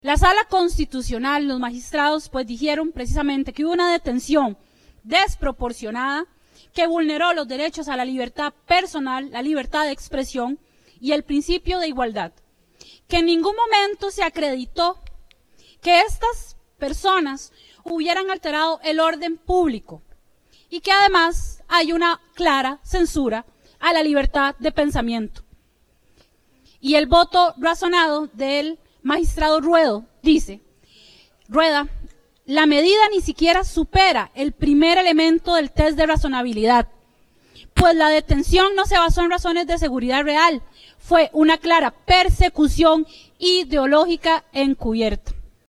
La Sala Constitucional, los magistrados, pues dijeron precisamente que hubo una detención desproporcionada que vulneró los derechos a la libertad personal, la libertad de expresión y el principio de igualdad. Que en ningún momento se acreditó que estas personas hubieran alterado el orden público y que además hay una clara censura a la libertad de pensamiento. Y el voto razonado del magistrado Rueda, la medida ni siquiera supera el primer elemento del test de razonabilidad, pues la detención no se basó en razones de seguridad real, fue una clara persecución ideológica encubierta.